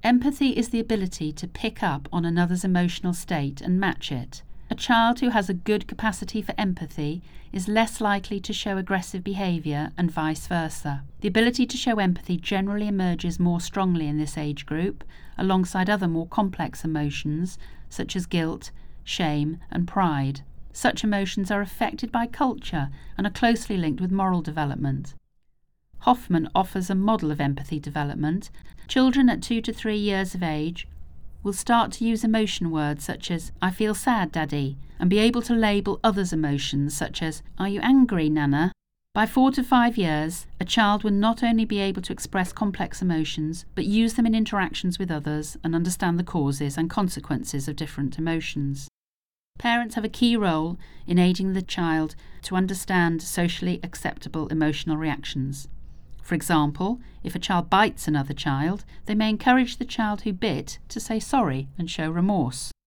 Empathy is the ability to pick up on another's emotional state and match it. A child who has a good capacity for empathy is less likely to show aggressive behaviour and vice versa. The ability to show empathy generally emerges more strongly in this age group, alongside other more complex emotions such as guilt, shame and pride. Such emotions are affected by culture and are closely linked with moral development. Hoffman offers a model of empathy development. Children at 2 to 3 years of age will start to use emotion words such as, "I feel sad, Daddy," and be able to label others' emotions such as, "Are you angry, Nana?" By 4 to 5 years, a child will not only be able to express complex emotions, but use them in interactions with others and understand the causes and consequences of different emotions. Parents have a key role in aiding the child to understand socially acceptable emotional reactions. For example, if a child bites another child, they may encourage the child who bit to say sorry and show remorse.